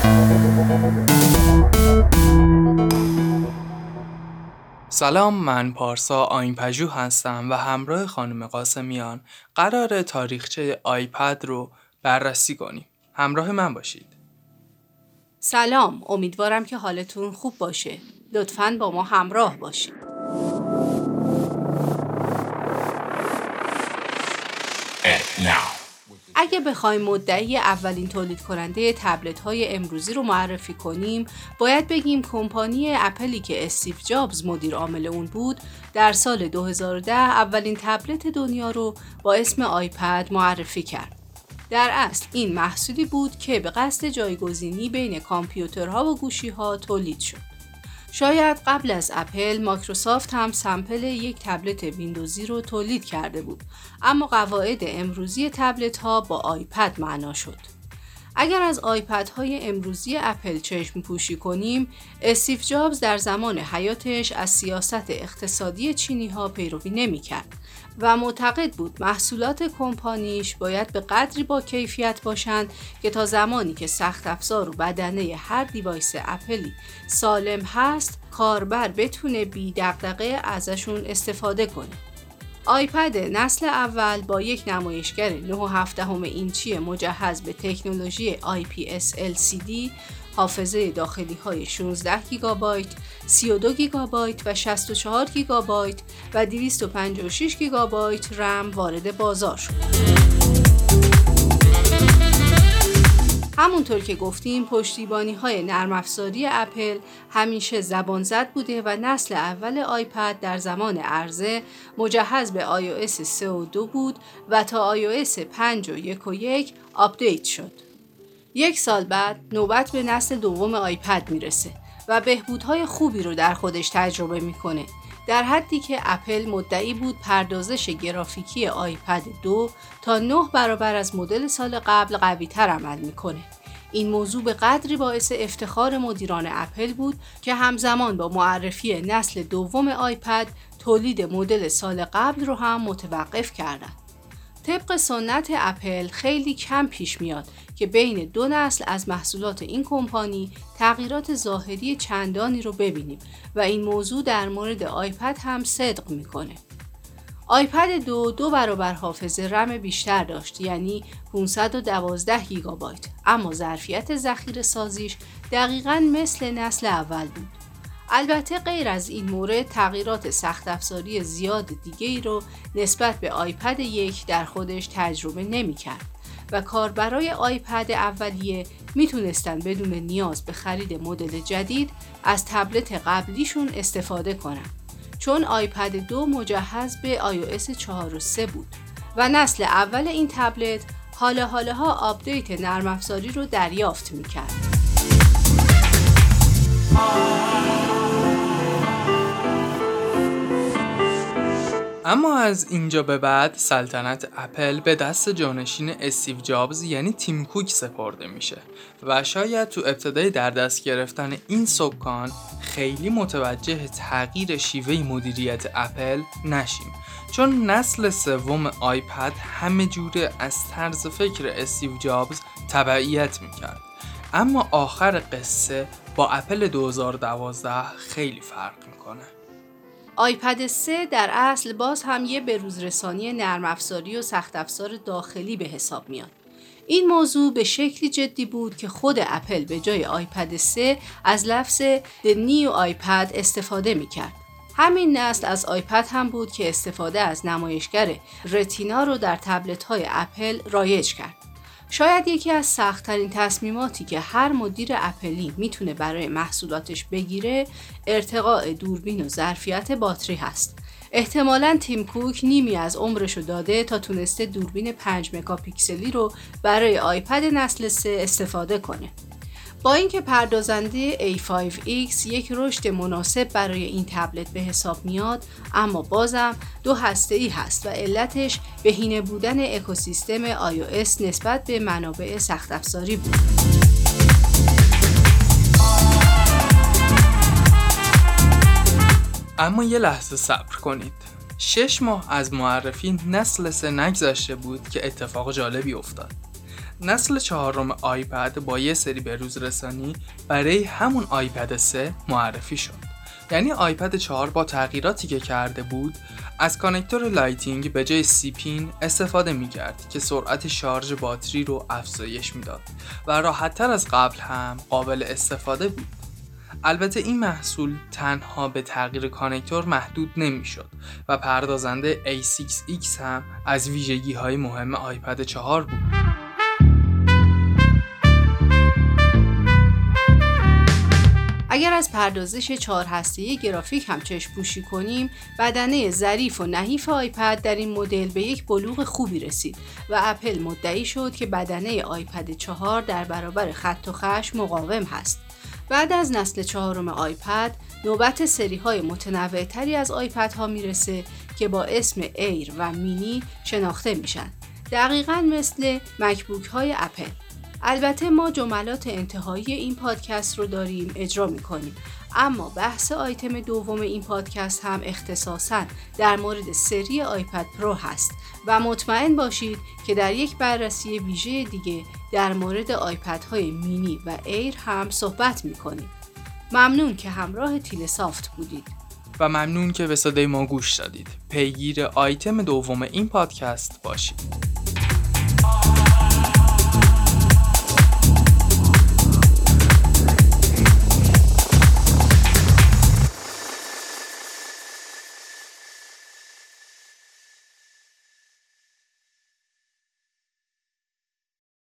سلام، من پارسا آیین‌پژوه هستم و همراه خانم قاسمیان قراره تاریخچه آیپد رو بررسی کنیم. همراه من باشید. سلام، امیدوارم که حالتون خوب باشه. لطفاً با ما همراه باشید. اگه بخوایم مدعی اولین تولید کننده تبلت های امروزی رو معرفی کنیم، باید بگیم کمپانی اپلی که استیو جابز مدیر عامل اون بود، در سال 2010 اولین تبلت دنیا رو با اسم آیپد معرفی کرد. در اصل این محصولی بود که به قصد جایگزینی بین کامپیوترها و گوشی‌ها تولید شد. شاید قبل از اپل، مایکروسافت هم سمپل یک تبلت ویندوزی رو تولید کرده بود، اما قواعد امروزی تبلت ها با آیپد معنا شد. اگر از آیپد های امروزی اپل چشم پوشی کنیم، استیو جابز در زمان حیاتش از سیاست اقتصادی چینی ها پیروی نمی کرد و معتقد بود محصولات کمپانیش باید به قدری با کیفیت باشند که تا زمانی که سخت افزار و بدنه هر دیوایس اپلی سالم هست، کاربر بتونه بی دغدغه ازشون استفاده کنه. آیپد نسل اول با یک نمایشگر 9.7 اینچی مجهز به تکنولوژی IPS LCD، حافظه داخلی های 16 گیگابایت، 32 گیگابایت و 64 گیگابایت و 256 گیگابایت رم وارد بازار شد. همونطور که گفتیم، پشتیبانی های نرم افزاری اپل همیشه زبان زد بوده و نسل اول آیپد در زمان عرضه مجهز به iOS 3.2 بود و تا iOS 5.1.1 آپدیت شد. یک سال بعد نوبت به نسل دوم آیپد میرسه و بهبودهای خوبی رو در خودش تجربه میکنه، در حدی که اپل مدعی بود پردازش گرافیکی آیپد 2 تا 9 برابر از مدل سال قبل قوی‌تر عمل میکنه. این موضوع به قدری باعث افتخار مدیران اپل بود که همزمان با معرفی نسل دوم آیپد، تولید مدل سال قبل رو هم متوقف کردند. طبق سنت اپل خیلی کم پیش میاد که بین دو نسل از محصولات این کمپانی تغییرات ظاهری چندانی رو ببینیم و این موضوع در مورد آیپد هم صدق میکنه. آیپد 2 برابر حافظه رم بیشتر داشت، یعنی 512 گیگابایت، اما ظرفیت ذخیره سازیش دقیقاً مثل نسل اول بود. البته غیر از این مورد، تغییرات سخت افزاری زیاد دیگه‌ای رو نسبت به آیپد 1 در خودش تجربه نمی‌کرد و کاربرای آیپد اولیه میتونستن بدون نیاز به خرید مدل جدید از تبلت قبلیشون استفاده کنن، چون آیپد 2 مجهز به iOS 4.3 بود و نسل اول این تبلت حالا آپدیت نرم افزاری رو دریافت می‌کرد. اما از اینجا به بعد سلطنت اپل به دست جانشین استیو جابز یعنی تیم کوک سپرده میشه و شاید تو ابتدای در دست گرفتن این سکان خیلی متوجه تغییر شیوه مدیریت اپل نشیم، چون نسل سوم آیپد همه جوره از طرز فکر استیو جابز تبعیت میکرد، اما آخر قصه با اپل 2012 خیلی فرق میکنه. آیپد 3 در اصل باز هم یه بروزرسانی نرم افزاری و سخت افزار داخلی به حساب میاد. این موضوع به شکلی جدی بود که خود اپل به جای آیپد 3 از لفظ The New iPad استفاده میکرد. همین نسل از آیپد هم بود که استفاده از نمایشگر رتینا رو در تبلت های اپل رایج کرد. شاید یکی از سخت‌ترین تصمیماتی که هر مدیر اپلی میتونه برای محصولاتش بگیره، ارتقاء دوربین و ظرفیت باتری هست. احتمالاً تیم کوک نیمی از عمرشو داده تا تونسته دوربین 5 مگاپیکسلی رو برای آیپد نسل 3 استفاده کنه. با اینکه پردازنده A5X یک رشد مناسب برای این تبلت به حساب میاد، اما بازم 2 هسته‌ای هست و علتش بهینه بودن اکوسیستم iOS نسبت به منابع سخت افزاری بود. اما یه لحظه صبر کنید. 6 ماه از معرفی نسل 3 نگذشته بود که اتفاق جالبی افتاد. نسل 4 آیپد با یه سری بروز رسانی برای همون آیپد 3 معرفی شد. یعنی آیپد 4 با تغییراتی که کرده بود از کانکتور لایتینگ به جای سی پین استفاده می‌کرد که سرعت شارژ باتری رو افزایش میداد و راحت‌تر از قبل هم قابل استفاده بود. البته این محصول تنها به تغییر کانکتور محدود نمی‌شد و پردازنده A6X هم از ویژگی‌های مهم آیپد 4 بود. اگر از پردازش 4 هسته‌ای گرافیک هم چشم پوشی کنیم، بدنه ظریف و نحیف آیپد در این مدل به یک بلوغ خوبی رسید و اپل مدعی شد که بدنه آیپد 4 در برابر خط و خش مقاوم هست. بعد از نسل 4 آیپد، نوبت سری‌های متنوع‌تری از آیپدها میرسه که با اسم ایر و مینی شناخته میشن. دقیقاً مثل مکبوک‌های اپل. البته ما جملات انتهایی این پادکست رو داریم اجرا میکنیم، اما بحث آیتم دوم این پادکست هم اختصاصاً در مورد سری آیپد پرو هست و مطمئن باشید که در یک بررسی ویژه دیگه در مورد آیپدهای مینی و ایر هم صحبت میکنیم. ممنون که همراه تیلسافت بودید و ممنون که به صدای ما گوش دادید. پیگیر آیتم دوم این پادکست باشید.